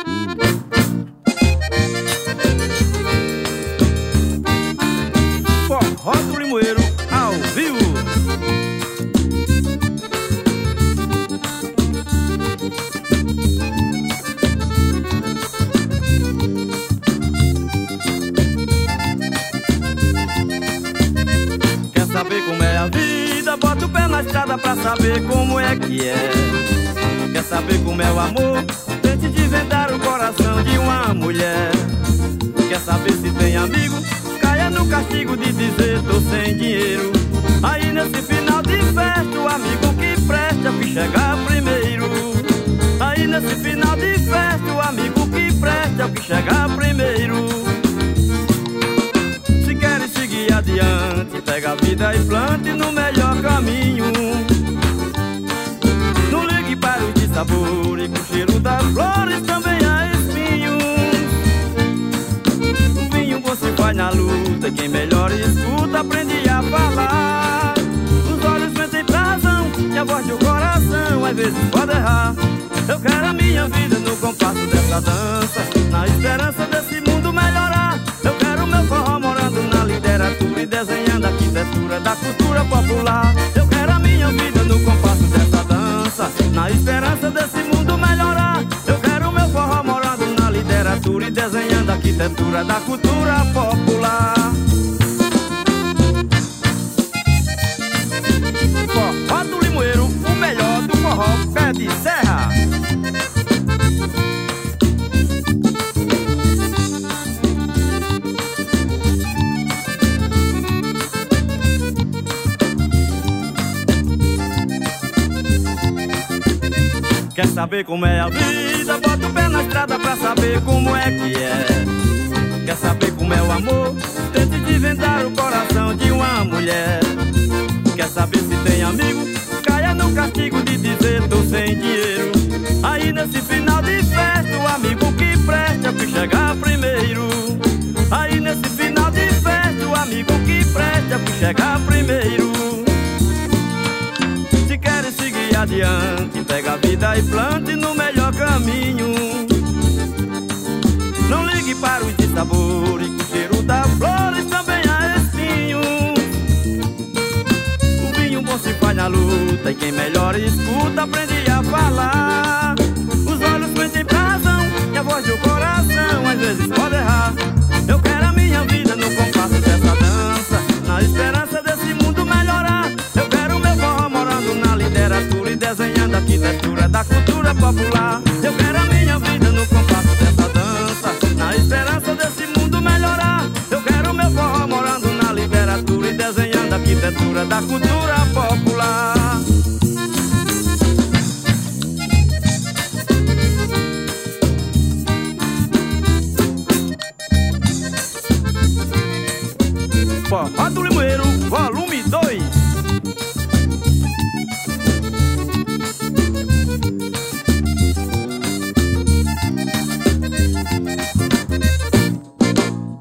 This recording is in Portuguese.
Forró do Limoeiro ao vivo. Quer saber como é a vida? Bota o pé na estrada pra saber como é que é. Quer saber como é o amor? Tente desvendar o coração de uma mulher. Quer saber se tem amigo? Caia no castigo de dizer tô sem dinheiro. Aí nesse final de festa, o amigo que presta é o que chegar primeiro. Aí nesse final de festa, o amigo que presta é o que chegar primeiro. Se queres seguir adiante, pega a vida e plante no melhor caminho. Não ligue para o dissabor e com o cheiro das flores também há espinhos. O vinho bom se faz na luta e quem melhor escuta aprende a falar. Os olhos mentem pra razão e a voz do coração às vezes pode errar. Eu quero a minha vida no compasso dessa dança, na esperança desse mundo melhorar. Eu quero meu forró morando na literatura e desenhando a arquitetura da cultura popular. Eu quero a minha vida no compasso dessa dança, na esperança desse mundo melhorar. Eu quero meu forró morando na literatura e desenhando a arquitetura da cultura popular. Forró do Limoeiro, o melhor do forró pé de serra. Quer saber como é a vida? Bota o pé na estrada pra saber como é que é. Quer saber como é o amor? Tente desvendar o coração de uma mulher. Quer saber se tem amigo? Caia no castigo de dizer tô sem dinheiro. Aí nesse final de festa, o amigo que presta é o que chegar primeiro. Aí nesse final de festa, o amigo que presta é o que chegar primeiro. Se queres seguir adiante, pega a vida e plante no melhor caminho. Não ligue para os dissabor e com o cheiro das flores também há espinhos. O vinho bom se faz na luta e quem melhor escuta aprende a falar. Os olhos mentem pra razão e a voz do coração às vezes pode errar. Eu quero a minha vida no compasso dessa dança, na esperança desse mundo melhorar. Eu quero meu forró morando na literatura e desenhando a arquitetura da cultura popular. Eu quero a minha vida no compasso dessa dança, na esperança desse mundo melhorar. Eu quero meu forró morando na literatura e desenhando a arquitetura da cultura popular.